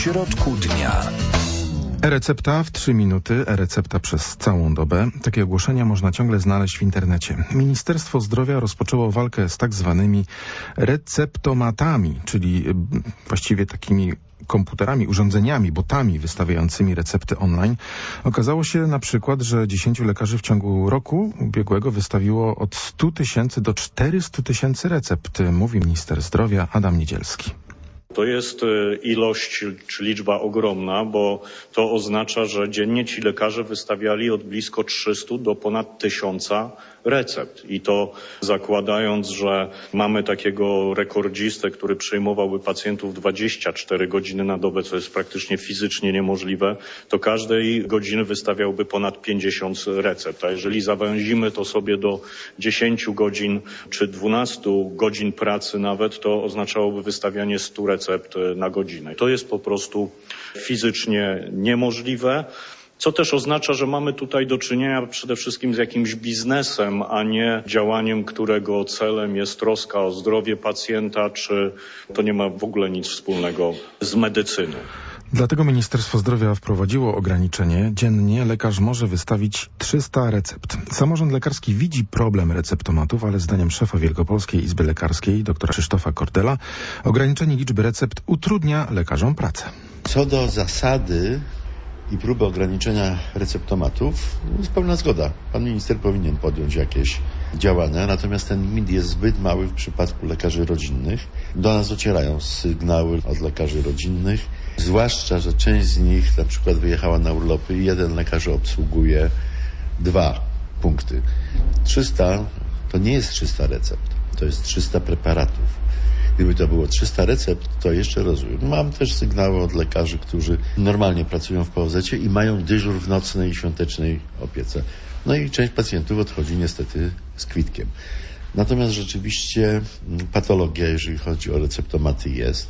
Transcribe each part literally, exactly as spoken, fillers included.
środku dnia. E-recepta w trzy minuty, e-recepta przez całą dobę. Takie ogłoszenia można ciągle znaleźć w internecie. Ministerstwo Zdrowia rozpoczęło walkę z tak zwanymi receptomatami, czyli właściwie takimi komputerami, urządzeniami, botami wystawiającymi recepty online. Okazało się na przykład, że dziesięciu lekarzy w ciągu roku ubiegłego wystawiło od stu tysięcy do czterystu tysięcy recept, mówi minister zdrowia Adam Niedzielski. To jest ilość czy liczba ogromna, bo to oznacza, że dziennie ci lekarze wystawiali od blisko trzystu do ponad tysiąca recept. I to zakładając, że mamy takiego rekordzistę, który przyjmowałby pacjentów dwadzieścia cztery godziny na dobę, co jest praktycznie fizycznie niemożliwe, to każdej godziny wystawiałby ponad pięćdziesiąt recept. A jeżeli zawęzimy to sobie do dziesięciu godzin czy dwunastu godzin pracy nawet, to oznaczałoby wystawianie stu recept na godzinę. To jest po prostu fizycznie niemożliwe. Co też oznacza, że mamy tutaj do czynienia przede wszystkim z jakimś biznesem, a nie działaniem, którego celem jest troska o zdrowie pacjenta, czy to nie ma w ogóle nic wspólnego z medycyną. Dlatego Ministerstwo Zdrowia wprowadziło ograniczenie. Dziennie lekarz może wystawić trzysta recept. Samorząd lekarski widzi problem receptomatów, ale zdaniem szefa Wielkopolskiej Izby Lekarskiej, doktora Krzysztofa Kordela, ograniczenie liczby recept utrudnia lekarzom pracę. Co do zasady i próby ograniczenia receptomatów, jest pełna zgoda. Pan minister powinien podjąć jakieś działania, natomiast ten limit jest zbyt mały w przypadku lekarzy rodzinnych. Do nas docierają sygnały od lekarzy rodzinnych, zwłaszcza, że część z nich na przykład wyjechała na urlopy i jeden lekarz obsługuje dwa punkty. trzysta to nie jest trzysta recept, to jest trzysta preparatów. Gdyby to było trzysta recept, to jeszcze rozumiem. Mam też sygnały od lekarzy, którzy normalnie pracują w P O Z-cie i mają dyżur w nocnej i świątecznej opiece. No i część pacjentów odchodzi niestety z kwitkiem. Natomiast rzeczywiście patologia, jeżeli chodzi o receptomaty, jest.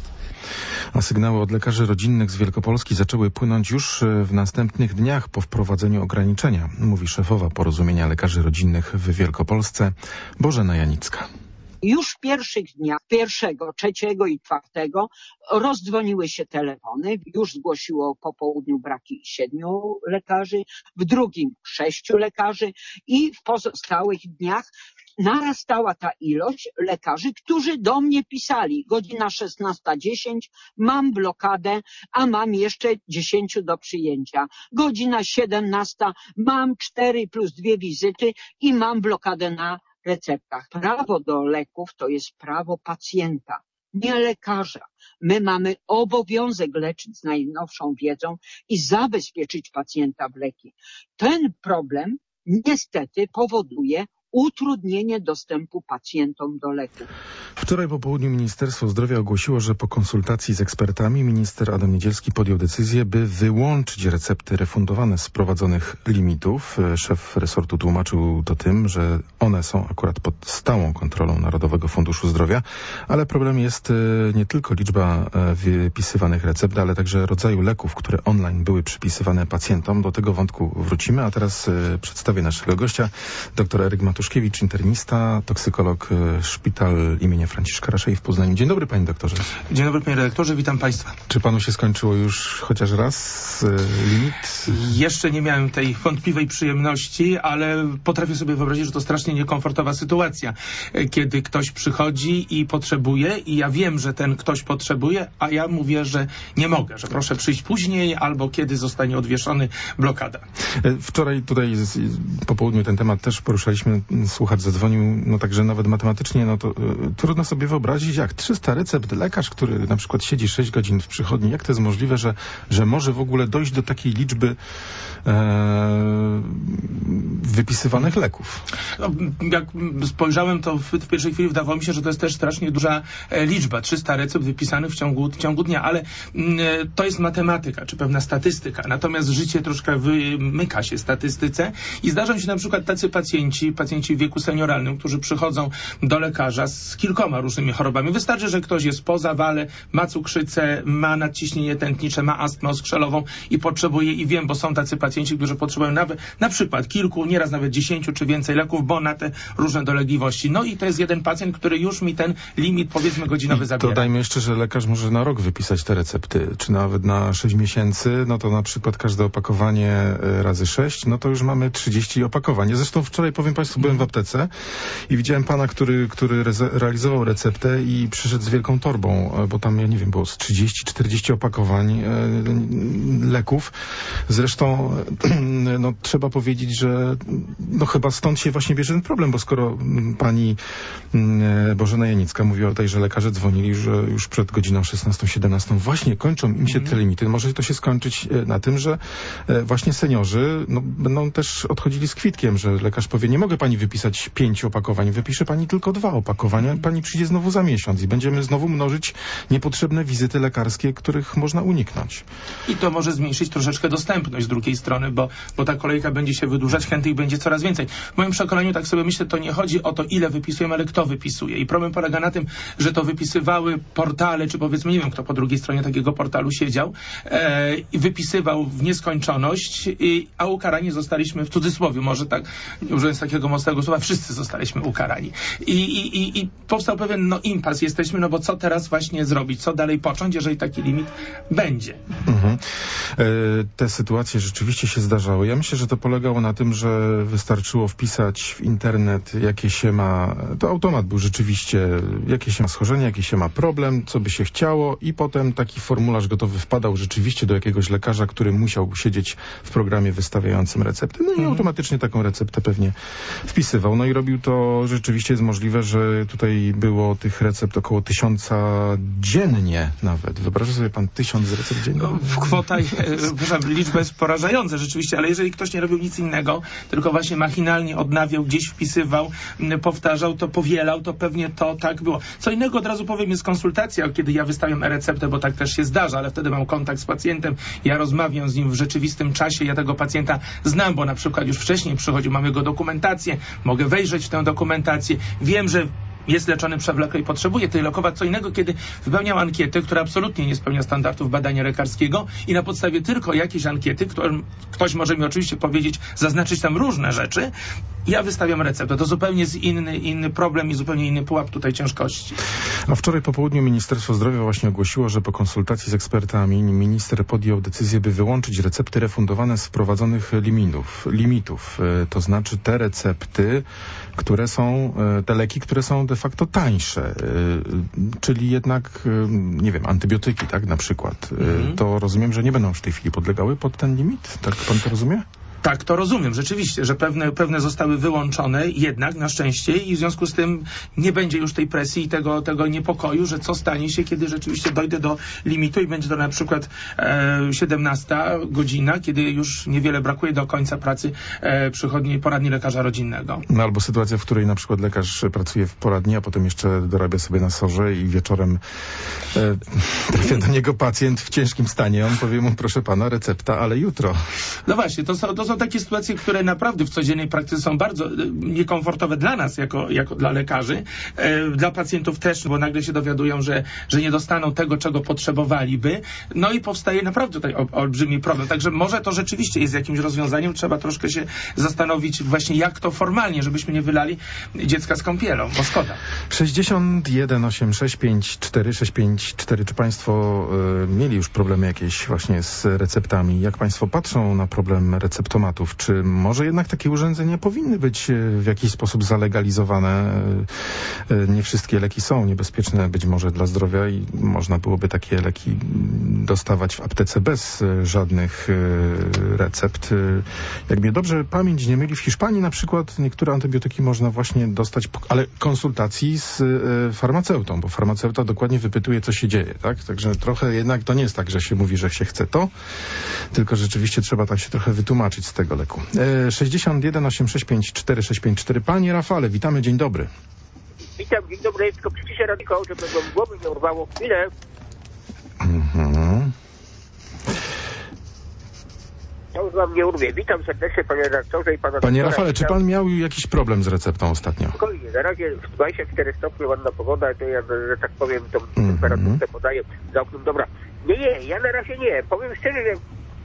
A sygnały od lekarzy rodzinnych z Wielkopolski zaczęły płynąć już w następnych dniach po wprowadzeniu ograniczenia, mówi szefowa Porozumienia Lekarzy Rodzinnych w Wielkopolsce Bożena Janicka. Już w pierwszych dniach, pierwszego, trzeciego i czwartego rozdzwoniły się telefony. Już zgłosiło po południu braki siedmiu lekarzy, w drugim sześciu lekarzy i w pozostałych dniach narastała ta ilość lekarzy, którzy do mnie pisali. Godzina szesnasta dziesięć, mam blokadę, a mam jeszcze dziesięciu do przyjęcia. Godzina siedemnasta, mam cztery plus dwie wizyty i mam blokadę na receptach. Prawo do leków to jest prawo pacjenta, nie lekarza. My mamy obowiązek leczyć z najnowszą wiedzą i zabezpieczyć pacjenta w leki. Ten problem niestety powoduje utrudnienie dostępu pacjentom do leków. Wczoraj po południu Ministerstwo Zdrowia ogłosiło, że po konsultacji z ekspertami minister Adam Niedzielski podjął decyzję, by wyłączyć recepty refundowane z wprowadzonych limitów. Szef resortu tłumaczył to tym, że one są akurat pod stałą kontrolą Narodowego Funduszu Zdrowia, ale problem jest nie tylko liczba wypisywanych recept, ale także rodzaju leków, które online były przypisywane pacjentom. Do tego wątku wrócimy, a teraz przedstawię naszego gościa, dr Eryk Matuszkiewicz, internista, toksykolog, szpital imienia Franciszka Raszei w Poznaniu. Dzień dobry, panie doktorze. Dzień dobry, panie redaktorze, witam państwa. Czy panu się skończyło już chociaż raz y, limit? Jeszcze nie miałem tej wątpliwej przyjemności, ale potrafię sobie wyobrazić, że to strasznie niekomfortowa sytuacja, kiedy ktoś przychodzi i potrzebuje i ja wiem, że ten ktoś potrzebuje, a ja mówię, że nie mogę, że proszę przyjść później albo kiedy zostanie odwieszony blokada. Wczoraj tutaj po południu ten temat też poruszaliśmy. Słuchacz zadzwonił, no także nawet matematycznie, no to y, trudno sobie wyobrazić, jak trzysta recept, lekarz, który na przykład siedzi sześć godzin w przychodni, jak to jest możliwe, że, że może w ogóle dojść do takiej liczby e, wypisywanych leków? No, jak spojrzałem, to w, w pierwszej chwili wydawało mi się, że to jest też strasznie duża e, liczba, trzysta recept wypisanych w ciągu, w ciągu dnia, ale m, to jest matematyka, czy pewna statystyka, natomiast życie troszkę wymyka się statystyce i zdarzą się na przykład tacy pacjenci, pacjenci pacjenci w wieku senioralnym, którzy przychodzą do lekarza z kilkoma różnymi chorobami. Wystarczy, że ktoś jest po zawale, ma cukrzycę, ma nadciśnienie tętnicze, ma astmę oskrzelową i potrzebuje, i wiem, bo są tacy pacjenci, którzy potrzebują nawet na przykład kilku, nieraz nawet dziesięciu czy więcej leków, bo na te różne dolegliwości. No i to jest jeden pacjent, który już mi ten limit, powiedzmy, godzinowy zabiera. Dodajmy jeszcze, że lekarz może na rok wypisać te recepty, czy nawet na sześć miesięcy, no to na przykład każde opakowanie razy sześć, no to już mamy trzydzieści opakowań. Ja zresztą wczoraj, powiem Państwu, byłem w aptece i widziałem pana, który, który realizował receptę i przyszedł z wielką torbą, bo tam, ja nie wiem, było z trzydzieści czterdzieści opakowań e, leków. Zresztą no, trzeba powiedzieć, że no, chyba stąd się właśnie bierze ten problem, bo skoro pani e, Bożena Janicka mówiła tutaj, że lekarze dzwonili, że już przed godziną szesnastą siedemnastą właśnie kończą im się te limity, może to się skończyć na tym, że e, właśnie seniorzy no, będą też odchodzili z kwitkiem, że lekarz powie, nie mogę pani wypisać pięciu opakowań, wypisze pani tylko dwa opakowania, pani przyjdzie znowu za miesiąc i będziemy znowu mnożyć niepotrzebne wizyty lekarskie, których można uniknąć. I to może zmniejszyć troszeczkę dostępność z drugiej strony, bo, bo ta kolejka będzie się wydłużać, chętnych będzie coraz więcej. W moim przekonaniu, tak sobie myślę, to nie chodzi o to, ile wypisujemy, ale kto wypisuje. I problem polega na tym, że to wypisywały portale, czy powiedzmy, nie wiem, kto po drugiej stronie takiego portalu siedział e, i wypisywał w nieskończoność, i, a ukarani zostaliśmy, w cudzysłowie, może tak, użyjąc takiego mocnego słowa, wszyscy zostaliśmy ukarani. I, i, i, i powstał pewien no, impas jesteśmy, no bo co teraz właśnie zrobić, co dalej począć, jeżeli taki limit będzie. Mhm. E, te sytuacje rzeczywiście się zdarzały. Ja myślę, że to polegało na tym, że wystarczyło wpisać w internet, jakie się ma, to automat był rzeczywiście, jakie się ma schorzenie, jaki się ma problem, co by się chciało, i potem taki formularz gotowy wpadał rzeczywiście do jakiegoś lekarza, który musiał siedzieć w programie wystawiającym recepty. No i mhm. automatycznie taką receptę pewnie wpisywał. No i robił to, rzeczywiście jest możliwe, że tutaj było tych recept około tysiąca dziennie nawet. Wyobraża sobie pan tysiąc recept dziennie? No, kwota, e, liczba jest porażająca rzeczywiście, ale jeżeli ktoś nie robił nic innego, tylko właśnie machinalnie odnawiał, gdzieś wpisywał, powtarzał, to powielał, to pewnie to tak było. Co innego od razu powiem jest konsultacja, kiedy ja wystawiam e-receptę, bo tak też się zdarza, ale wtedy mam kontakt z pacjentem, ja rozmawiam z nim w rzeczywistym czasie, ja tego pacjenta znam, bo na przykład już wcześniej przychodził, mam jego dokumentację, mogę wejrzeć w tę dokumentację, wiem, że jest leczony przewlekle i potrzebuje tej lekować. Co innego, kiedy wypełniam ankietę, która absolutnie nie spełnia standardów badania lekarskiego i na podstawie tylko jakiejś ankiety, którą ktoś może mi oczywiście powiedzieć, zaznaczyć tam różne rzeczy, ja wystawiam receptę. To zupełnie jest inny, inny problem i zupełnie inny pułap tutaj ciężkości. A wczoraj po południu Ministerstwo Zdrowia właśnie ogłosiło, że po konsultacji z ekspertami minister podjął decyzję, by wyłączyć recepty refundowane z wprowadzonych limitów. limitów. To znaczy te recepty, które są, te leki, które są de facto tańsze, czyli jednak, nie wiem, antybiotyki, tak, na przykład. Mhm. To rozumiem, że nie będą w tej chwili podlegały pod ten limit? Tak pan to rozumie? Tak, to rozumiem, rzeczywiście, że pewne, pewne zostały wyłączone jednak, na szczęście, i w związku z tym nie będzie już tej presji i tego, tego niepokoju, że co stanie się, kiedy rzeczywiście dojdę do limitu i będzie to na przykład e, siedemnasta godzina, kiedy już niewiele brakuje do końca pracy e, przychodni, poradni lekarza rodzinnego. No albo sytuacja, w której na przykład lekarz pracuje w poradni, a potem jeszcze dorabia sobie na sorze i wieczorem e, trafia do niego pacjent w ciężkim stanie. On powie mu, proszę pana, recepta, ale jutro. No właśnie, to są, to są takie sytuacje, które naprawdę w codziennej praktyce są bardzo niekomfortowe dla nas, jako, jako dla lekarzy, e, dla pacjentów też, bo nagle się dowiadują, że, że nie dostaną tego, czego potrzebowaliby. No i powstaje naprawdę tutaj ol, olbrzymi problem. Także może to rzeczywiście jest jakimś rozwiązaniem. Trzeba troszkę się zastanowić właśnie, jak to formalnie, żebyśmy nie wylali dziecka z kąpielą, bo szkoda. sześćdziesiąt jeden osiem sześć pięć cztery sześć pięć cztery. Czy państwo y, mieli już problemy jakieś właśnie z receptami? Jak państwo patrzą na problem receptomatów? Czy może jednak takie urządzenia powinny być w jakiś sposób zalegalizowane? Nie wszystkie leki są niebezpieczne być może dla zdrowia i można byłoby takie leki dostawać w aptece bez żadnych recept. Jak mnie dobrze pamięć nie myli, w Hiszpanii na przykład niektóre antybiotyki można właśnie dostać, ale konsultacji z farmaceutą, bo farmaceuta dokładnie wypytuje, co się dzieje, tak? Także trochę jednak to nie jest tak, że się mówi, że się chce to, tylko rzeczywiście trzeba tak się trochę wytłumaczyć z tego leku. E, sześćdziesiąt jeden osiem sześć pięć cztery sześć pięć cztery. Panie Rafale, witamy, dzień dobry. Witam, dzień dobry, tylko przyciszę radiko, żeby głowy nie urwało. Chwilę. Mhm. Ja już wam nie urwie. Witam serdecznie, panie redaktorze i pana Panie doktora. Rafale, czy pan miał jakiś problem z receptą ostatnio? Spokojnie, na razie dwadzieścia cztery stopnie, ładna pogoda, to ja, że tak powiem, tą Mm-hmm. temperaturę podaję za oknem. Dobra, nie, nie, ja na razie nie. Powiem szczerze, że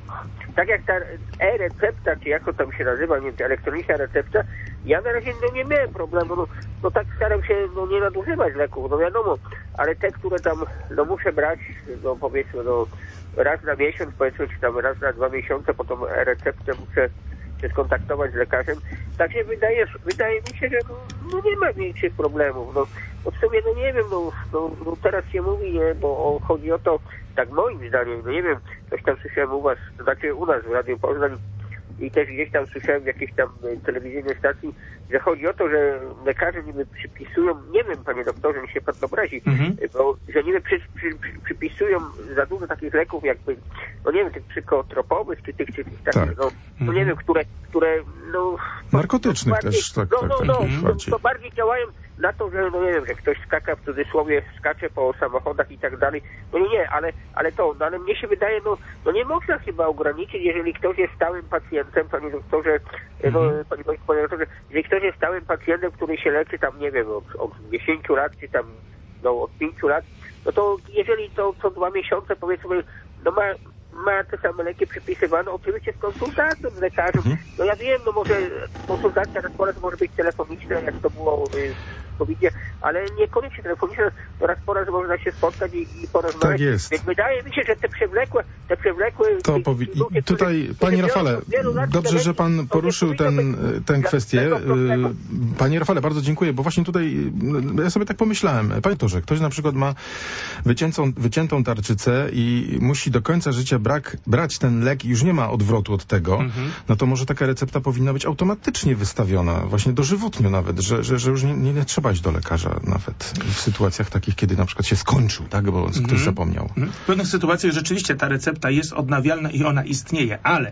tak jak ta e-recepta, czy jak to tam się nazywa, nie wiem, ta elektroniczna recepta, ja na razie no, nie miałem problemu. No, no tak staram się no, nie nadużywać leków, no wiadomo, ale te, które tam no, muszę brać, no powiedzmy, no raz na miesiąc, powiedzmy, czy tam raz na dwa miesiące, po tą e-receptę muszę się skontaktować z lekarzem. Także wydaje, wydaje mi się, że no, no nie ma większych problemów. No, no w sumie, no nie wiem, no, no, no teraz się mówi, nie, bo o, chodzi o to, tak moim zdaniem, no nie wiem, coś tam słyszałem u was, to znaczy u nas w Radiu Poznań i też gdzieś tam słyszałem w jakiejś tam telewizyjnej stacji, że chodzi o to, że lekarze niby przypisują, nie wiem, panie doktorze, niech się pan obrazi, Mhm. bo że niby przy, przy, przy, przypisują za dużo takich leków, jakby, no nie wiem, tych psychotropowych, czy tych, czy tych takich, Tak. no, no Mhm. nie wiem, które, które, no... Narkotycznych bardziej, też, tak, no, tak, no, tak, no, jak to, bardziej. to bardziej działają na to, że, no nie wiem, że ktoś skaka, w cudzysłowie, skacze po samochodach i tak dalej. No nie, nie, ale, ale to, no ale mnie się wydaje, no, no nie można chyba ograniczyć, jeżeli ktoś jest stałym pacjentem, panie doktorze, no, Mhm. panie, panie doktorze, jeżeli ktoś jest stałym pacjentem, który się leczy tam, nie wiem, od, od dziesięciu lat, czy tam, no, od pięciu lat, no to jeżeli to co dwa miesiące, powiedzmy, no ma, ma te same leki przypisywane, oczywiście z konsultacją z lekarzem. Mhm. No ja wiem, no może konsultacja raz po raz może być telefoniczna, jak to było y, w kowidzie, ale niekoniecznie telefoniczna, to raz po raz można się spotkać i, i porozmawiać. Tak jest. Więc wydaje mi się, że te przewlekłe, te przewlekłe... To ci- powi- ci ludzie, i tutaj, którzy- panie którzy Rafale, biorą od wielu lat dobrze, te że leki, pan to nie poruszył powinno ten, być tę dla kwestię. tego prostego. Y, Panie Rafale, bardzo dziękuję, bo właśnie tutaj y, ja sobie tak pomyślałem. Panie doktorze, ktoś na przykład ma wyciętą, wyciętą tarczycę i musi do końca życia brak, brać ten lek i już nie ma odwrotu od tego, Mhm. no to może taka recepta powinna być automatycznie wystawiona, właśnie dożywotnio nawet, że, że, że już nie, nie, nie trzeba iść do lekarza nawet w sytuacjach takich, kiedy na przykład się skończył, tak, bo ktoś Mhm. zapomniał. W pewnych sytuacjach rzeczywiście ta recepta jest odnawialna i ona istnieje, ale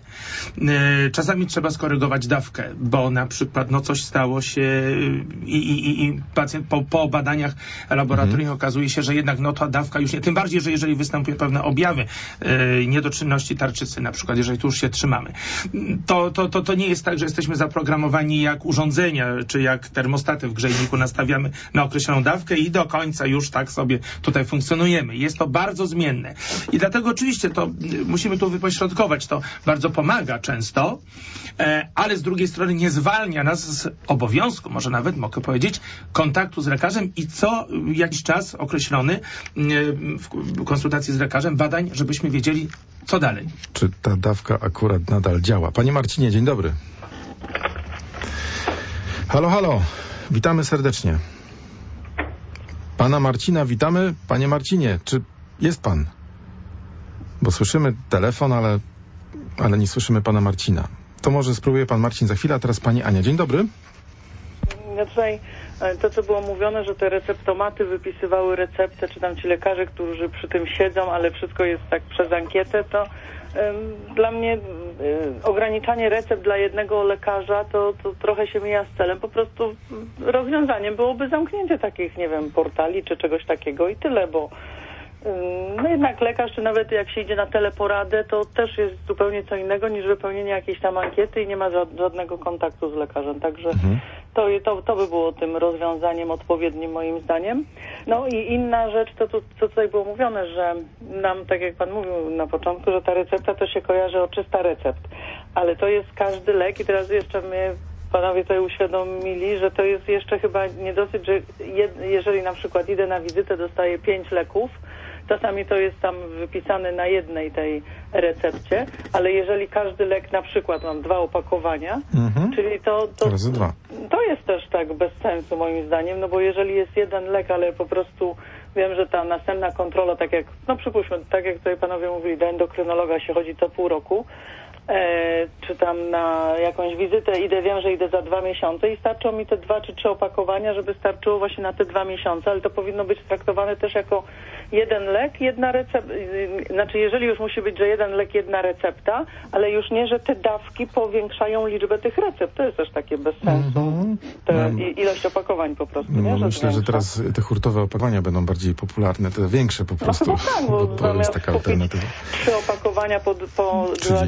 e, czasami trzeba skorygować dawkę, bo na przykład no coś stało się i, i, i pacjent po, po badaniach laboratoryjnych okazuje się, że jednak no ta dawka już nie, tym bardziej, że jeżeli występują pewne objawy e, niedoczynności tarczycy, na przykład jeżeli tu już się trzymamy, to, to, to, to nie jest tak, że jesteśmy zaprogramowani jak urządzenia, czy jak termostaty w grzejniku, nastawiamy na określoną dawkę i do końca już tak sobie tutaj funkcjonujemy. Jest to bardzo zmienne. I dlatego oczywiście to y, musimy tu wypośrodkować. To bardzo pomaga często, e, ale z drugiej strony nie zwalnia nas z obowiązku, może nawet mogę powiedzieć, kontaktu z lekarzem i co y, jakiś czas określony y, w konsultacji z lekarzem badań, żebyśmy wiedzieli, co dalej. Czy ta dawka akurat nadal działa? Panie Marcinie, dzień dobry. Halo, halo. Witamy serdecznie. Pana Marcina witamy. Panie Marcinie, czy jest pan? Bo słyszymy telefon, ale, ale nie słyszymy pana Marcina. To może spróbuje pan Marcin za chwilę, a teraz pani Ania. Dzień dobry. Ja tutaj to, co było mówione, że te receptomaty wypisywały receptę, czy tam ci lekarze, którzy przy tym siedzą, ale wszystko jest tak przez ankietę, to ym, dla mnie y, ograniczanie recept dla jednego lekarza to, to trochę się mija z celem. Po prostu y, rozwiązaniem byłoby zamknięcie takich, nie wiem, portali czy czegoś takiego i tyle, bo no jednak lekarz, czy nawet jak się idzie na teleporadę, to też jest zupełnie co innego niż wypełnienie jakiejś tam ankiety i nie ma żadnego kontaktu z lekarzem. Także Mhm. to, to, to by było tym rozwiązaniem odpowiednim moim zdaniem. No i inna rzecz, to, to co tutaj było mówione, że nam, tak jak pan mówił na początku, że ta recepta to się kojarzy o trzysta recept, ale to jest każdy lek i teraz jeszcze mnie panowie tutaj uświadomili, że to jest jeszcze chyba nie dosyć, że jed, jeżeli na przykład idę na wizytę, dostaję pięć leków, czasami to jest tam wypisane na jednej tej recepcie, ale jeżeli każdy lek, na przykład mam dwa opakowania, Mhm. czyli to, to, Razy dwa. to jest też tak bez sensu moim zdaniem, no bo jeżeli jest jeden lek, ale po prostu wiem, że ta następna kontrola, tak jak, no przypuśćmy, tak jak tutaj panowie mówili, do endokrynologa się chodzi co pół roku, E, czy tam na jakąś wizytę idę, wiem, że idę za dwa miesiące i starczą mi te dwa czy trzy opakowania, żeby starczyło właśnie na te dwa miesiące, ale to powinno być traktowane też jako jeden lek, jedna recepta. Znaczy, jeżeli już musi być, że jeden lek, jedna recepta, ale już nie, że te dawki powiększają liczbę tych recept. To jest też takie bez sensu. Mhm. Te, No, i, ilość opakowań po prostu, no, nie? Że myślę, że zwiększa. teraz te hurtowe opakowania będą bardziej popularne, te większe po prostu, No chyba tak, bo, bo, bo jest zamiast taka kupić alternatywa. trzy opakowania po, po trzydzieści. dwadzieścia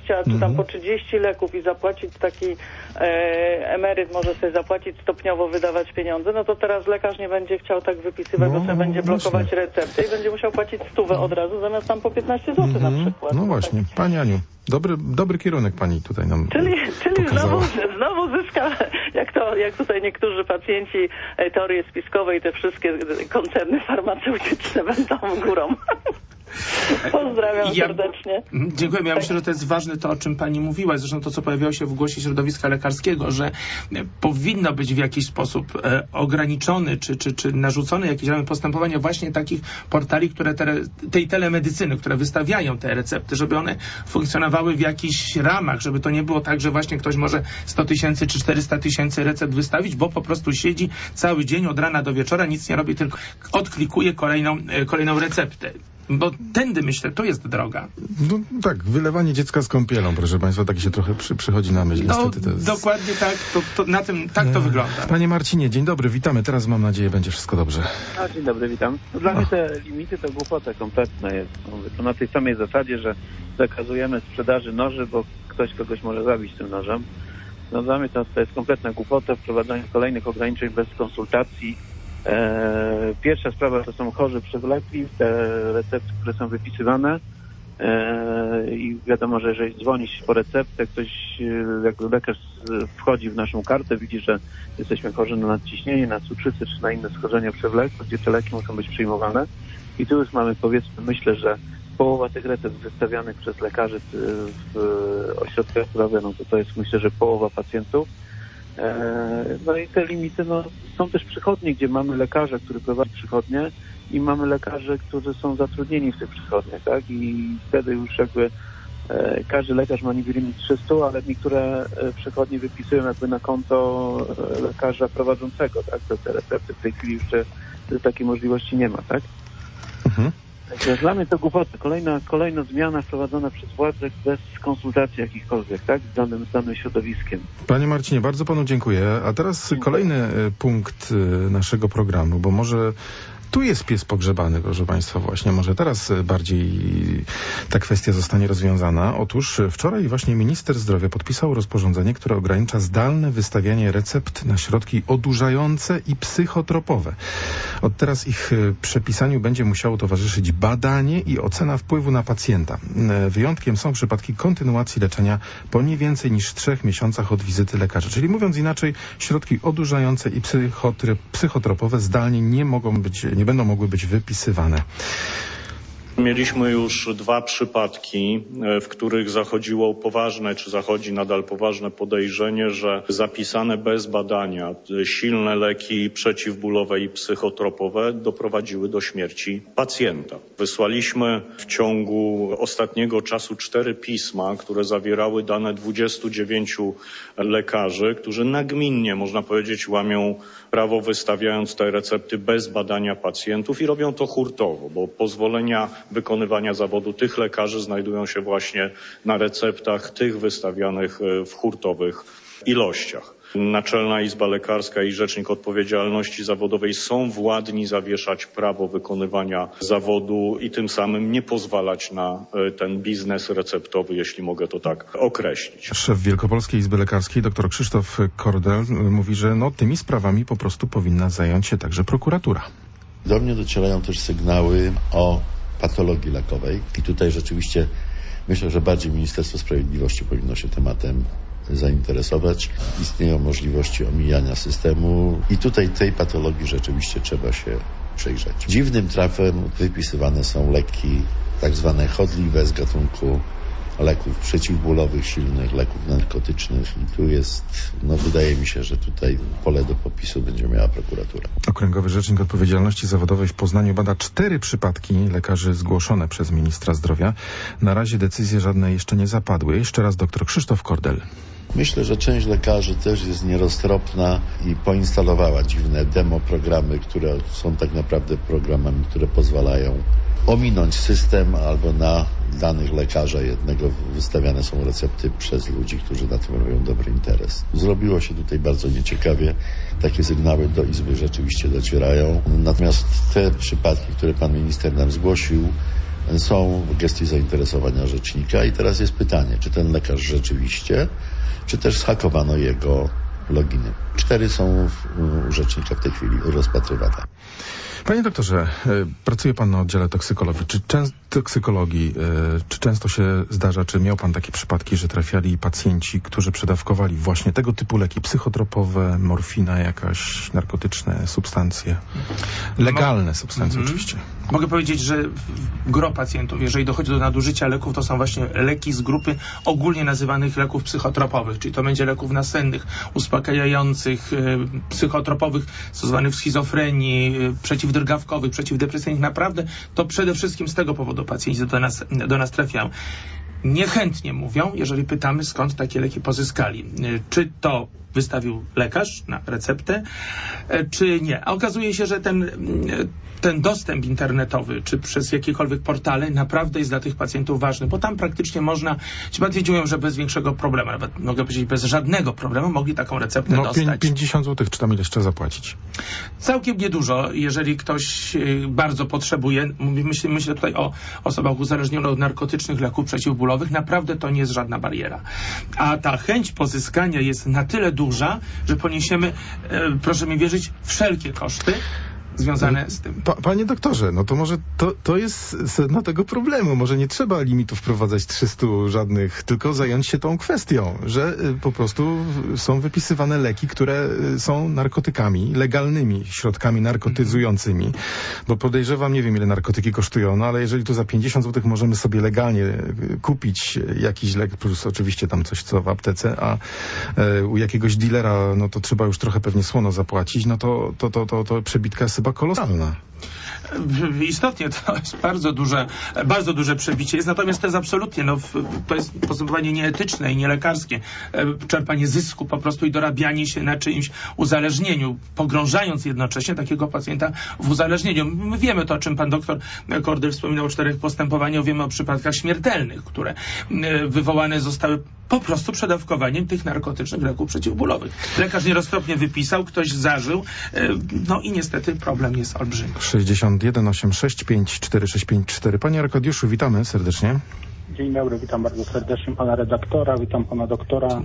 dwadzieścia czy tam po trzydzieści leków i zapłacić taki e, emeryt może sobie zapłacić stopniowo, wydawać pieniądze, no to teraz lekarz nie będzie chciał tak wypisywać, No, bo sobie będzie blokować właśnie. receptę i będzie musiał płacić stówę od razu, zamiast tam po piętnaście złotych Mhm. na przykład. No właśnie, Tak. Pani Aniu, dobry, dobry kierunek Pani tutaj nam Czyli, czyli pokazała. znowu, znowu zyska, jak to, jak tutaj niektórzy pacjenci, e, teorie spiskowe i te wszystkie koncerny farmaceutyczne będą górą. Pozdrawiam Ja- serdecznie. Dziękuję. Ja myślę, że to jest ważne to, o czym pani mówiła, zresztą to, co pojawiało się w głosie środowiska lekarskiego, że e, powinno być w jakiś sposób e, ograniczony czy, czy, czy narzucony jakieś ramy postępowania właśnie takich portali, które te, tej telemedycyny, które wystawiają te recepty, żeby one funkcjonowały w jakichś ramach, żeby to nie było tak, że właśnie ktoś może sto tysięcy czy czterysta tysięcy recept wystawić, bo po prostu siedzi cały dzień od rana do wieczora, nic nie robi, tylko odklikuje kolejną, e, kolejną receptę. Bo tędy, myślę, to jest droga. No tak, wylewanie dziecka z kąpielą, proszę Państwa, tak się trochę przy, przychodzi na myśl. No, Niestety to jest... dokładnie tak, to, to, na tym, tak to E, wygląda. Panie Marcinie, dzień dobry, witamy. Teraz mam nadzieję, będzie wszystko dobrze. A, dzień dobry, witam. No, dla mnie te limity to głupota kompletna jest. Mówię, to na tej samej zasadzie, że zakazujemy sprzedaży noży, bo ktoś kogoś może zabić tym nożem. No dla mnie to, to jest kompletna głupota, wprowadzanie kolejnych ograniczeń bez konsultacji. E, pierwsza sprawa to są chorzy przewlekli, te recepty, które są wypisywane. E, I wiadomo, że jeżeli dzwoni się po receptę, ktoś, e, jak lekarz wchodzi w naszą kartę, widzi, że jesteśmy chorzy na nadciśnienie, na cukrzycę czy na inne schorzenia przewlekłe, gdzie te leki muszą być przyjmowane. I tu już mamy, powiedzmy, myślę, że połowa tych recept wystawianych przez lekarzy w ośrodkach zdrowia, no to to jest, myślę, że połowa pacjentów. No i te limity, no, są też przychodnie, gdzie mamy lekarza, który prowadzi przychodnie i mamy lekarzy, którzy są zatrudnieni w tych przychodniach, tak? I wtedy już jakby e, każdy lekarz ma niby limit trzysta, ale niektóre e, przychodnie wypisują jakby na konto e, lekarza prowadzącego, tak? To te recepty w tej chwili jeszcze takiej możliwości nie ma, tak? Mhm. Także dla mnie to głupota. Kolejna, kolejna zmiana wprowadzona przez władze bez konsultacji jakichkolwiek, tak? Z danym, z danym środowiskiem. Panie Marcinie, bardzo Panu dziękuję. A teraz kolejny e, punkt e, naszego programu, bo może tu jest pies pogrzebany, proszę Państwa, właśnie. Może teraz e, bardziej ta kwestia zostanie rozwiązana. Otóż e, wczoraj właśnie minister zdrowia podpisał rozporządzenie, które ogranicza zdalne wystawianie recept na środki odurzające i psychotropowe. Od teraz ich e, przepisaniu będzie musiało towarzyszyć badanie i ocena wpływu na pacjenta. E, Wyjątkiem są przypadki kontynuacji leczenia po nie więcej niż trzech miesiącach od wizyty lekarza. Czyli mówiąc inaczej, środki odurzające i psychotry, psychotropowe zdalnie nie mogą być, nie będą mogły być wypisywane. Mieliśmy już dwa przypadki, w których zachodziło poważne, czy zachodzi nadal poważne podejrzenie, że zapisane bez badania silne leki przeciwbólowe i psychotropowe doprowadziły do śmierci pacjenta. Wysłaliśmy w ciągu ostatniego czasu cztery pisma, które zawierały dane dwudziestu dziewięciu lekarzy, którzy nagminnie, można powiedzieć, łamią prawo, wystawiając te recepty bez badania pacjentów i robią to hurtowo, bo pozwolenia wykonywania zawodu tych lekarzy znajdują się właśnie na receptach tych wystawianych w hurtowych ilościach. Naczelna Izba Lekarska i Rzecznik Odpowiedzialności Zawodowej są władni zawieszać prawo wykonywania zawodu i tym samym nie pozwalać na ten biznes receptowy, jeśli mogę to tak określić. Szef Wielkopolskiej Izby Lekarskiej, dr Krzysztof Kordel, mówi, że no, tymi sprawami po prostu powinna zająć się także prokuratura. Do mnie docierają też sygnały o patologii lekowej i tutaj rzeczywiście myślę, że bardziej Ministerstwo Sprawiedliwości powinno się tematem zainteresować. Istnieją możliwości omijania systemu i tutaj tej patologii rzeczywiście trzeba się przyjrzeć. Dziwnym trafem wypisywane są leki tak zwane chodliwe z gatunku leków przeciwbólowych, silnych, leków narkotycznych i tu jest, no wydaje mi się, że tutaj pole do popisu będzie miała prokuratura. Okręgowy Rzecznik Odpowiedzialności Zawodowej w Poznaniu bada cztery przypadki lekarzy zgłoszone przez ministra zdrowia. Na razie decyzje żadne jeszcze nie zapadły. Jeszcze raz dr Krzysztof Kordel. Myślę, że część lekarzy też jest nieroztropna i poinstalowała dziwne demo programy, które są tak naprawdę programami, które pozwalają ominąć system albo na danych lekarza jednego wystawiane są recepty przez ludzi, którzy na tym robią dobry interes. Zrobiło się tutaj bardzo nieciekawie. Takie sygnały do Izby rzeczywiście docierają. Natomiast te przypadki, które pan minister nam zgłosił, są w gestii zainteresowania rzecznika i teraz jest pytanie, czy ten lekarz rzeczywiście, czy też zhakowano jego loginy. Cztery są u rzecznika w tej chwili rozpatrywane. Panie doktorze, pracuje pan na oddziale toksykologii. Czy, częst, toksykologii, czy często się zdarza, czy miał pan takie przypadki, że trafiali pacjenci, którzy przedawkowali właśnie tego typu leki psychotropowe, morfina, jakaś narkotyczne substancje, legalne Mo- substancje mm-hmm. oczywiście? Mogę powiedzieć, że gro pacjentów, jeżeli dochodzi do nadużycia leków, to są właśnie leki z grupy ogólnie nazywanych leków psychotropowych, czyli to będzie leków nasennych, uspokajających, psychotropowych, stosowanych w schizofrenii, przeciwdrgawkowych, przeciwdepresyjnych. Naprawdę to przede wszystkim z tego powodu pacjenci do nas, do nas trafiają. Niechętnie mówią, jeżeli pytamy, skąd takie leki pozyskali. Czy to wystawił lekarz na receptę, czy nie. A okazuje się, że ten, ten dostęp internetowy, czy przez jakiekolwiek portale naprawdę jest dla tych pacjentów ważny, bo tam praktycznie można, ci pacjenci mówią, że bez większego problemu, nawet mogę powiedzieć bez żadnego problemu, mogli taką receptę no, dostać. pięćdziesiąt złotych, czy tam ile jeszcze zapłacić? Całkiem niedużo, jeżeli ktoś bardzo potrzebuje. Myślę, myślę tutaj o osobach uzależnionych od narkotycznych leków przeciwbólowych. Naprawdę to nie jest żadna bariera. A ta chęć pozyskania jest na tyle duża, że poniesiemy, e, proszę mi wierzyć, wszelkie koszty związane z tym. Pa, panie doktorze, no to może to, to jest sedno tego problemu. Może nie trzeba limitów wprowadzać trzystu żadnych, tylko zająć się tą kwestią, że y, po prostu są wypisywane leki, które y, są narkotykami, legalnymi środkami narkotyzującymi, bo podejrzewam, nie wiem ile narkotyki kosztują, no ale jeżeli tu za pięćdziesiąt złotych możemy sobie legalnie y, kupić jakiś lek, plus oczywiście tam coś co w aptece, a y, u jakiegoś dealera, no to trzeba już trochę pewnie słono zapłacić, no to, to, to, to, to przebitka jest chyba kolosalna. Istotnie to jest bardzo duże, bardzo duże przebicie jest, natomiast to jest absolutnie, no, to jest postępowanie nieetyczne i nielekarskie. Czerpanie zysku po prostu i dorabianie się na czyimś uzależnieniu, pogrążając jednocześnie takiego pacjenta w uzależnieniu. My wiemy to, o czym pan doktor Kordyl wspominał o czterech postępowaniach, wiemy o przypadkach śmiertelnych, które wywołane zostały po prostu przedawkowaniem tych narkotycznych leków przeciwbólowych. Lekarz nieroztropnie wypisał, ktoś zażył, no i niestety problem jest olbrzymi. sześćdziesiąt jeden osiemdziesiąt sześć pięć cztery sześć pięć cztery. Panie Arkadiuszu, witamy serdecznie. Dzień dobry, witam bardzo serdecznie pana redaktora, witam pana doktora.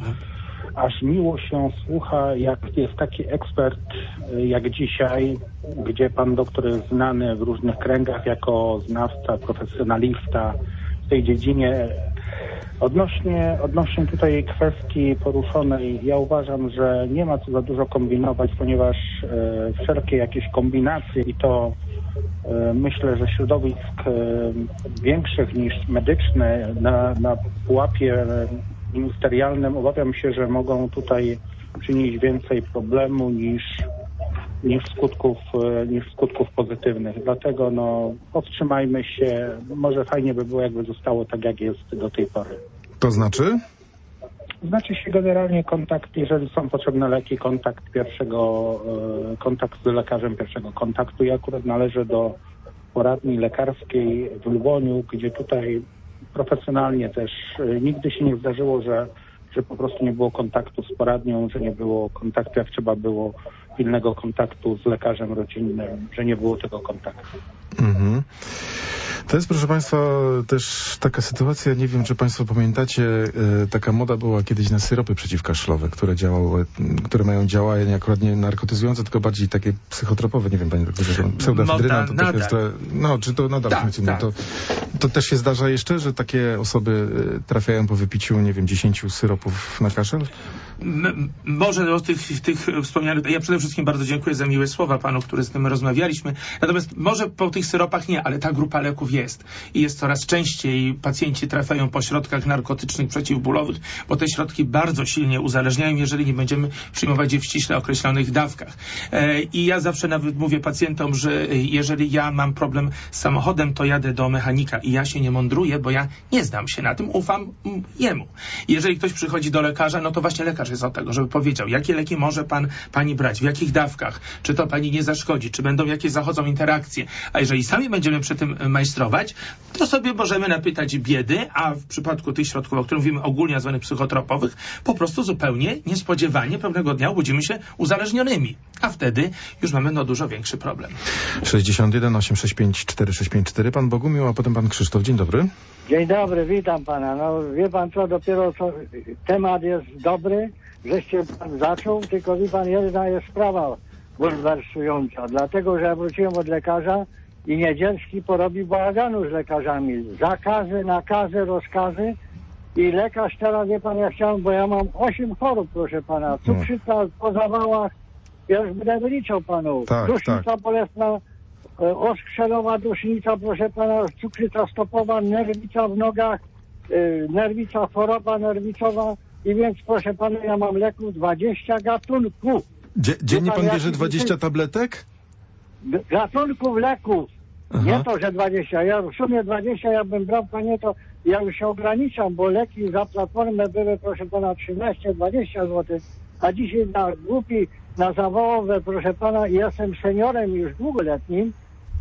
Aż miło się słucha, jak jest taki ekspert jak dzisiaj, gdzie pan doktor jest znany w różnych kręgach jako znawca, profesjonalista w tej dziedzinie. Odnośnie, odnośnie tutaj kwestii poruszonej, ja uważam, że nie ma co za dużo kombinować, ponieważ e, wszelkie jakieś kombinacje i to e, myślę, że środowisk e, większych niż medyczne na, na pułapie ministerialnym obawiam się, że mogą tutaj przynieść więcej problemu niż, niż, skutków, e, niż skutków pozytywnych. Dlatego no, powstrzymajmy się. Może fajnie by było, jakby zostało tak, jak jest do tej pory. To znaczy? Znaczy się generalnie kontakt, jeżeli są potrzebne leki, kontakt pierwszego, kontakt z lekarzem pierwszego kontaktu. Ja akurat należę do poradni lekarskiej w Lwoniu, gdzie tutaj profesjonalnie też nigdy się nie zdarzyło, że, że po prostu nie było kontaktu z poradnią, że nie było kontaktu, jak trzeba było pilnego kontaktu z lekarzem rodzinnym, że nie było tego kontaktu. Mhm. To jest, proszę państwa, też taka sytuacja, nie wiem, czy państwo pamiętacie, e, taka moda była kiedyś na syropy przeciwkaszlowe, które działały, które mają działanie akurat nie narkotyzujące, tylko bardziej takie psychotropowe, nie wiem, panie doktorze, pseudofedryna, to takie jest, no, czy to nadal tak, funkcjonuje, tak. to, to też się zdarza jeszcze, że takie osoby trafiają po wypiciu, nie wiem, dziesięciu syropów na kaszel? M- może o tych, tych wspomnianych, ja przede wszystkim bardzo dziękuję za miłe słowa panu, który z tym rozmawialiśmy, natomiast może po tych syropach nie, ale ta grupa leków jest i jest coraz częściej pacjenci trafiają po środkach narkotycznych przeciwbólowych, bo te środki bardzo silnie uzależniają, jeżeli nie będziemy przyjmować je w ściśle określonych dawkach. E, I ja zawsze nawet mówię pacjentom, że jeżeli ja mam problem z samochodem, to jadę do mechanika i ja się nie mądruję, bo ja nie znam się na tym, ufam jemu. Jeżeli ktoś przychodzi do lekarza, no to właśnie lekarz lekarz jest od tego, żeby powiedział, jakie leki może pan, pani brać, w jakich dawkach, czy to pani nie zaszkodzi, czy będą jakieś zachodzą interakcje. A jeżeli sami będziemy przy tym majstrować, to sobie możemy napytać biedy, a w przypadku tych środków, o których mówimy ogólnie nazwanych psychotropowych, po prostu zupełnie niespodziewanie pewnego dnia obudzimy się uzależnionymi. A wtedy już mamy no dużo większy problem. sześćdziesiąt jeden osiemset sześćdziesiąt pięć cztery sześć pięć cztery. Pan Bogumił, a potem pan Krzysztof. Dzień dobry. Dzień dobry, witam pana. No wie pan co, dopiero co, temat jest dobry, żeście pan zaczął, tylko wie pan, jedna jest sprawa bulwersująca, dlatego że ja wróciłem od lekarza i Niedzielski porobił bałaganu z lekarzami. Zakazy, nakazy, rozkazy i lekarz teraz, wie pan, ja chciałem, bo ja mam osiem chorób, proszę pana, cukrzyca po zawałach, ja już będę wyliczał panu, tak, dusznica tak. bolesna, oskrzelowa dusznica, proszę pana, cukrzyca stopowa, nerwica w nogach, yy, nerwica, choroba nerwicowa i więc, proszę pana, ja mam leków dwadzieścia gatunków. Dzie dziennie pan ja bierze dwadzieścia tabletek? Gatunków leków. Aha. Nie to, że dwadzieścia. Ja w sumie dwadzieścia, jakbym brał, panie, to ja już się ograniczam, bo leki za platformę były, proszę pana, trzynaście dwadzieścia złotych, a dzisiaj na głupi, na zawołowe, proszę pana, jestem seniorem już długoletnim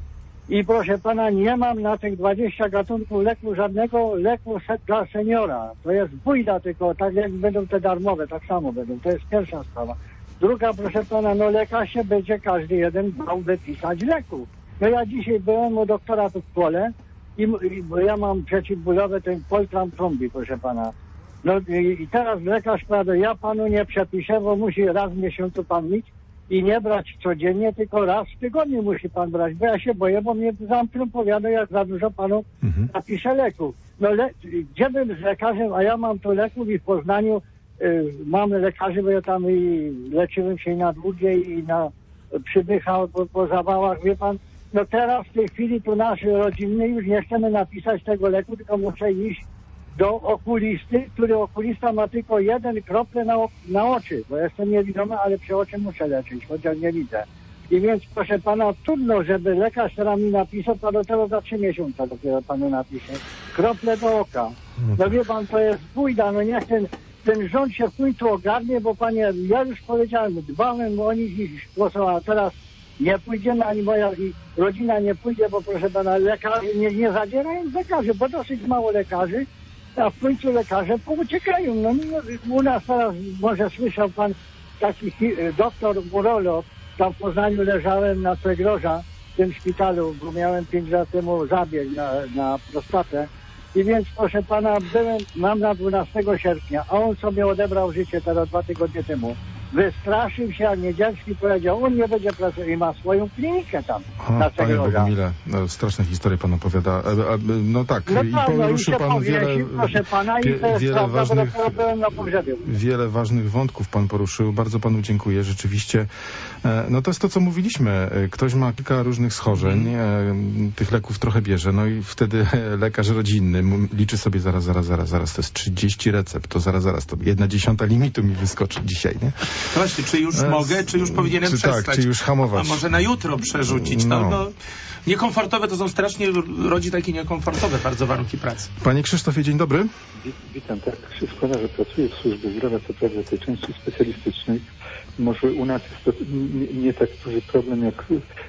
i proszę pana, nie mam na tych dwadzieścia gatunków leku żadnego leku dla seniora. To jest bójda tylko, tak jak będą te darmowe, tak samo będą. To jest pierwsza sprawa. Druga, proszę pana, no lekarz się będzie każdy jeden bał wypisać leku. No ja dzisiaj byłem u doktora tu w Pole i, i bo ja mam przeciwbólowy ten Poltram Trumbi, proszę pana. No i, i teraz lekarz powie, ja panu nie przepiszę, bo musi raz w miesiącu pan mieć i nie brać codziennie, tylko raz w tygodniu musi pan brać, bo ja się boję, bo mnie zamkną, powiada, jak za dużo panu mhm. napiszę leków. No le, gdzie bym z lekarzem, a ja mam tu leków i w Poznaniu y, mamy lekarzy, bo ja tam i leczyłem się i na długiej i na przybycha po, po zawałach, wie pan. No teraz w tej chwili tu nasz rodzinny już nie chcemy napisać tego leku, tylko muszę iść do okulisty, który okulista ma tylko jeden krople na, na oczy, bo jestem niewidomy, ale przy oczy muszę leczyć, chociaż nie widzę. I więc proszę pana, trudno, żeby lekarz teraz mi napisał, to dopiero za trzy miesiące dopiero panu napiszę. Krople do oka. No wie pan, to jest bójda, no niech ten, ten rząd się w końcu ogarnie, bo panie, ja już powiedziałem, dbałem o nich i głosowałem, a teraz nie pójdziemy, ani moja rodzina nie pójdzie, bo proszę pana, lekarze nie, nie zadzierają z lekarzy, bo dosyć mało lekarzy, a w końcu lekarze pouciekają. No, u nas teraz, może słyszał pan, taki doktor urolog, tam w Poznaniu leżałem na Pregroża, w tym szpitalu, bo miałem pięć lat temu zabieg na, na prostatę. I więc, proszę pana, byłem, mam na dwunastego sierpnia, a on sobie odebrał życie teraz dwa tygodnie temu. Wystraszył się, a Niedzielski powiedział, on nie będzie pracował i ma swoją klinikę tam. A, na panie Bogumile, no, straszne historie pan opowiada. A, a, no tak, no i tak, poruszył no, i pan wiele, proszę pana, i to jest wiele, prawda, ważnych, na pogrzebie. wiele ważnych wątków pan poruszył. Bardzo panu dziękuję. Rzeczywiście, e, no to jest to, co mówiliśmy. Ktoś ma kilka różnych schorzeń, e, tych leków trochę bierze, no i wtedy lekarz rodzinny liczy sobie zaraz, zaraz, zaraz, zaraz, to jest trzydzieści recept, to zaraz, zaraz, to jedna dziesiąta limitu mi wyskoczy dzisiaj, nie? To właśnie, czy już e, mogę, czy już powinienem czy przestać? Tak, czy już hamować? A może na jutro przerzucić? No, no. no, niekomfortowe to są strasznie, rodzi takie niekomfortowe bardzo warunki pracy. Panie Krzysztofie, dzień dobry. Witam, tak się składa, że pracuję w służbie zdrowia, co prawda tej części specjalistycznej. Może u nas jest to nie, nie tak duży problem jak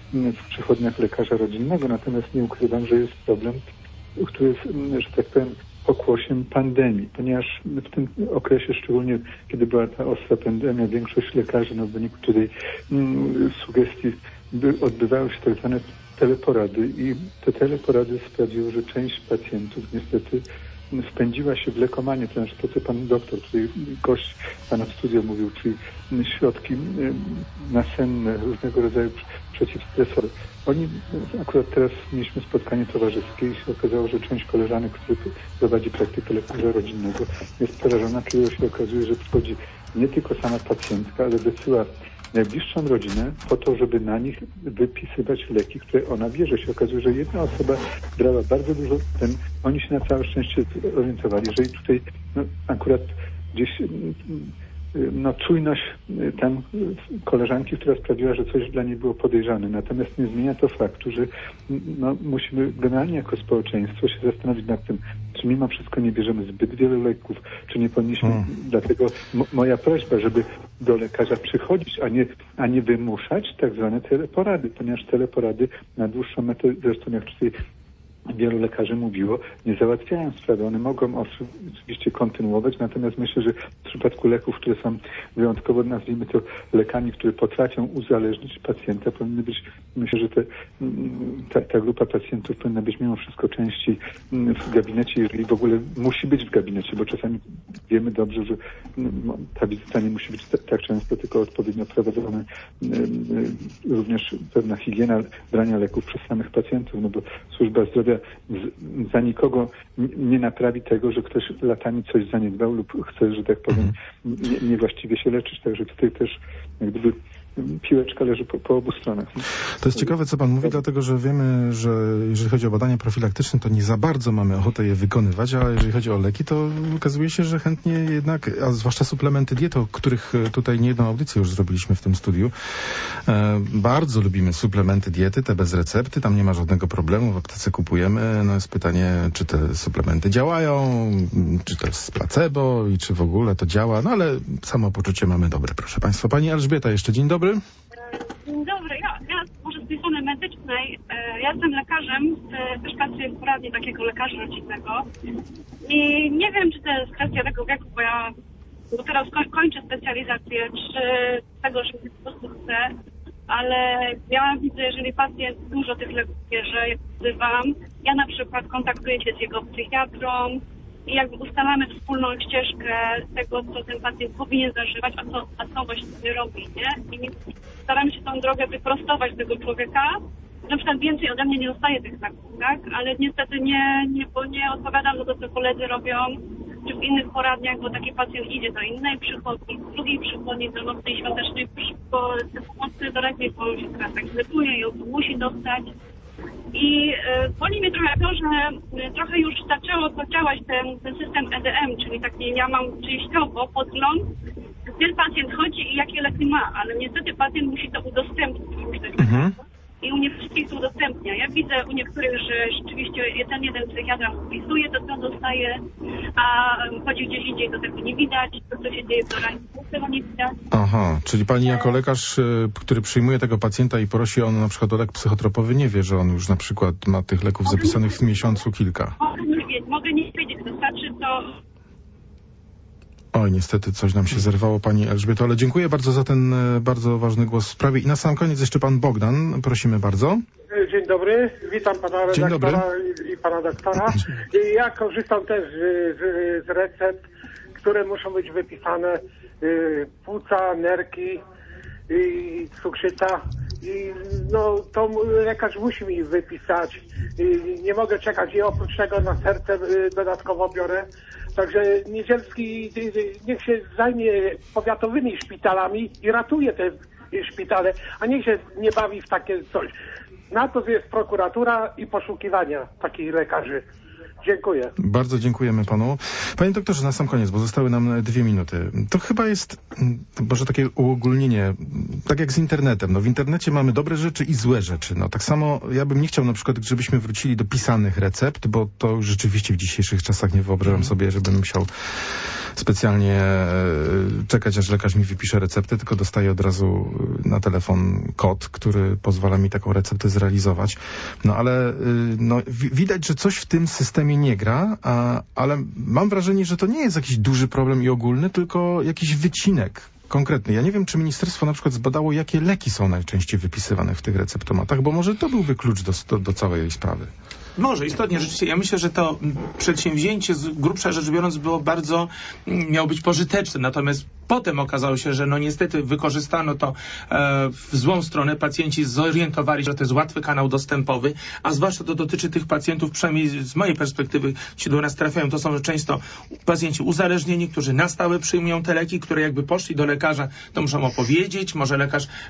w przychodniach lekarza rodzinnego, natomiast nie ukrywam, że jest problem, który jest, że tak powiem, pokłosiem pandemii, ponieważ w tym okresie, szczególnie kiedy była ta ostra pandemia, większość lekarzy, no w wyniku tutaj mm, sugestii by, odbywały się tak zwane teleporady i te teleporady sprawiły, że część pacjentów niestety spędziła się w lekomanie, to znaczy to, co pan doktor, tutaj gość pana w studio mówił, czyli środki nasenne, różnego rodzaju przeciwstresowe. Oni, akurat teraz mieliśmy spotkanie towarzyskie i się okazało, że część koleżanek, które prowadzi praktykę lekarza rodzinnego, jest przerażona, kiedy się okazuje, że przychodzi nie tylko sama pacjentka, ale wysyła najbliższą rodzinę po to, żeby na nich wypisywać leki, które ona bierze. Się okazuje, że jedna osoba brała bardzo dużo, ten, oni się na całe szczęście orientowali, że i tutaj no, akurat gdzieś no, czujność tam koleżanki, która sprawiła, że coś dla niej było podejrzane. Natomiast nie zmienia to faktu, że no, musimy generalnie jako społeczeństwo się zastanowić nad tym, czy mimo wszystko nie bierzemy zbyt wielu leków, czy nie powinniśmy, hmm. dlatego m- moja prośba, żeby do lekarza przychodzić, a nie, a nie wymuszać tak zwane teleporady, ponieważ teleporady na dłuższą metę, zresztą jak tutaj wielu lekarzy mówiło, nie załatwiają sprawy. One mogą oczywiście kontynuować, natomiast myślę, że w przypadku leków, które są wyjątkowo, nazwijmy to, lekami, które potrafią uzależnić pacjenta, powinny być, myślę, że te, ta, ta grupa pacjentów powinna być mimo wszystko częściej w gabinecie, jeżeli w ogóle musi być w gabinecie, bo czasami wiemy dobrze, że ta wizyta nie musi być tak często, tylko odpowiednio prowadzona. Również pewna higiena brania leków przez samych pacjentów, no bo służba zdrowia za nikogo nie naprawi tego, że ktoś latami coś zaniedbał lub chce, że tak powiem, nie, niewłaściwie się leczyć. Także tutaj też jak gdyby piłeczka leży po, po obu stronach. To jest ciekawe, co pan mówi, dlatego że wiemy, że jeżeli chodzi o badania profilaktyczne, to nie za bardzo mamy ochotę je wykonywać, a jeżeli chodzi o leki, to okazuje się, że chętnie jednak, a zwłaszcza suplementy diety, o których tutaj niejedną audycję już zrobiliśmy w tym studiu, e, bardzo lubimy suplementy diety, te bez recepty, tam nie ma żadnego problemu, w aptece kupujemy. No jest pytanie, czy te suplementy działają, czy to jest placebo i czy w ogóle to działa, no ale samopoczucie mamy dobre, proszę państwa. Pani Elżbieta, jeszcze dzień dobry. Dzień dobry, ja, ja może z tej strony medycznej, ja jestem lekarzem, też pracuję w poradni takiego lekarza rodzinnego i nie wiem, czy to jest kwestia tego wieku, bo ja bo teraz kończę specjalizację, czy tego, że po prostu chcę, ale ja widzę, jeżeli pacjent dużo tych leków bierze, jak wzywam, ja na przykład kontaktuję się z jego psychiatrą i jakby ustalamy wspólną ścieżkę tego, co ten pacjent powinien zażywać, a co, a co właściwie robi, nie? I staramy się tą drogę wyprostować tego człowieka. Na przykład więcej ode mnie nie dostaje tych leków, tak? Ale niestety nie, nie, bo nie odpowiadam na to, co koledzy robią, czy w innych poradniach, bo taki pacjent idzie do innej przychodni, do drugiej przychodni, do nocnej świątecznej, bo te pomocy doległej, bo się teraz tak zlepuje i on musi dostać. I y, boli mnie trochę to, że y, trochę już zaczęło działać ten, ten system E D M, czyli taki ja mam częściowo podgląd, gdzie pacjent chodzi i jakie leki ma, ale niestety pacjent musi to udostępnić różnych mhm. i u nie wszystkich to udostępnia. Ja widzę u niektórych, że rzeczywiście ten jeden psychiatra wpisuje to, co dostaje, a chodzi gdzieś indziej, to tego nie widać, to co się dzieje w organizmie, tego nie widać. Aha, czyli pani jako lekarz, który przyjmuje tego pacjenta i prosi on na przykład o lek psychotropowy, nie wie, że on już na przykład ma tych leków mogę zapisanych w miesiącu kilka. Mogę nie wiedzieć, mogę nie wiedzieć, wystarczy to... Oj, niestety coś nam się zerwało, pani Elżbieto, ale dziękuję bardzo za ten bardzo ważny głos w sprawie. I na sam koniec jeszcze pan Bogdan, prosimy bardzo. Dzień dobry, witam pana redaktora i, i pana doktora. I ja korzystam też z, z, z recept, które muszą być wypisane, y, płuca, nerki i cukrzyca. I no to lekarz musi mi wypisać. I nie mogę czekać i oprócz tego na serce y, dodatkowo biorę. Także Niedzielski niech się zajmie powiatowymi szpitalami i ratuje te szpitale, a niech się nie bawi w takie coś. Na to jest prokuratura i poszukiwania takich lekarzy. Dziękuję. Bardzo dziękujemy panu. Panie doktorze, na sam koniec, bo zostały nam dwie minuty. To chyba jest, może takie uogólnienie, tak jak z internetem. No w internecie mamy dobre rzeczy i złe rzeczy. No tak samo ja bym nie chciał na przykład, żebyśmy wrócili do pisanych recept, bo to już rzeczywiście w dzisiejszych czasach nie wyobrażam sobie, żebym musiał specjalnie czekać, aż lekarz mi wypisze receptę, tylko dostaję od razu na telefon kod, który pozwala mi taką receptę zrealizować. No ale no, widać, że coś w tym systemie nie gra, a, ale mam wrażenie, że to nie jest jakiś duży problem i ogólny, tylko jakiś wycinek konkretny. Ja nie wiem, czy ministerstwo na przykład zbadało, jakie leki są najczęściej wypisywane w tych receptomatach, bo może to byłby klucz do, do, do całej sprawy. Może, istotnie, rzeczywiście. Ja myślę, że to przedsięwzięcie z grubsza rzecz biorąc było bardzo, miało być pożyteczne, natomiast potem okazało się, że no niestety wykorzystano to e, w złą stronę. Pacjenci zorientowali się, że to jest łatwy kanał dostępowy, a zwłaszcza to dotyczy tych pacjentów, przynajmniej z mojej perspektywy, ci do nas trafiają, to są często pacjenci uzależnieni, którzy na stałe przyjmują te leki, które jakby poszli do lekarza, to muszą opowiedzieć, może lekarz e,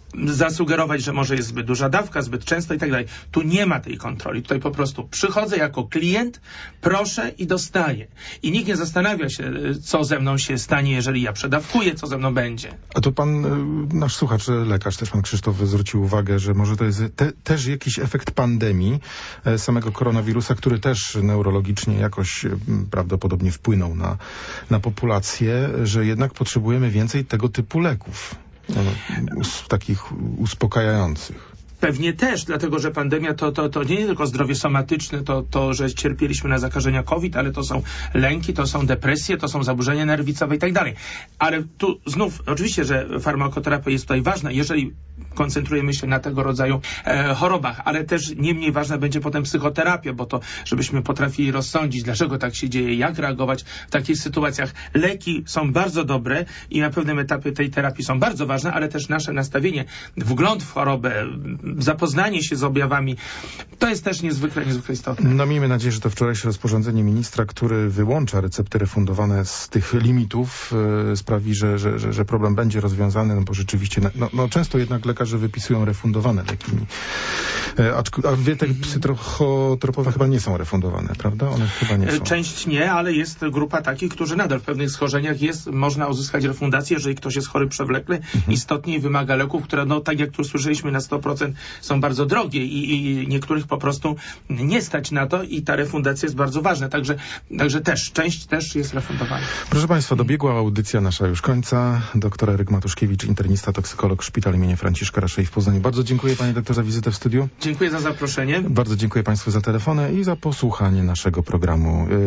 zasugerować, że może jest zbyt duża dawka, zbyt często i tak dalej. Tu nie ma tej kontroli. Tutaj po prostu przychodzę jako klient, proszę i dostaję. I nikt nie zastanawia się, co ze mną się stanie, jeżeli ja przedawkuję, co ze mną będzie. A tu pan, nasz słuchacz, lekarz, też pan Krzysztof zwrócił uwagę, że może to jest te, też jakiś efekt pandemii samego koronawirusa, który też neurologicznie jakoś prawdopodobnie wpłynął na, na populację, że jednak potrzebujemy więcej tego typu leków. Takich uspokajających. Pewnie też, dlatego że pandemia to, to, to nie tylko zdrowie somatyczne, to, to, że cierpieliśmy na zakażenia COVID, ale to są lęki, to są depresje, to są zaburzenia nerwicowe i tak dalej. Ale tu znów, oczywiście, że farmakoterapia jest tutaj ważna, jeżeli koncentrujemy się na tego rodzaju e, chorobach, ale też nie mniej ważna będzie potem psychoterapia, bo to, żebyśmy potrafili rozsądzić, dlaczego tak się dzieje, jak reagować w takich sytuacjach. Leki są bardzo dobre i na pewnym etapie tej terapii są bardzo ważne, ale też nasze nastawienie, wgląd w chorobę, zapoznanie się z objawami, to jest też niezwykle, niezwykle istotne. No miejmy nadzieję, że to wczorajsze rozporządzenie ministra, który wyłącza recepty refundowane z tych limitów, yy, sprawi, że, że, że, że problem będzie rozwiązany, no bo rzeczywiście, no, no często jednak lekarze wypisują refundowane leki. Yy, a wietek psychotropowe chyba nie są refundowane, prawda? One chyba nie są. Część nie, ale jest grupa takich, którzy nadal w pewnych schorzeniach jest, można uzyskać refundację, jeżeli ktoś jest chory przewlekle, mhm. istotnie wymaga leków, które, no tak jak tu słyszeliśmy, na sto procent są bardzo drogie i, i niektórych po prostu nie stać na to i ta refundacja jest bardzo ważna. Także, także też, część też jest refundowana. Proszę Państwa, dobiegła audycja nasza już końca. Doktor Eryk Matuszkiewicz, internista, toksykolog, Szpital imienia Franciszka Raszei w Poznaniu. Bardzo dziękuję Panie doktorze za wizytę w studiu. Dziękuję za zaproszenie. Bardzo dziękuję Państwu za telefony i za posłuchanie naszego programu.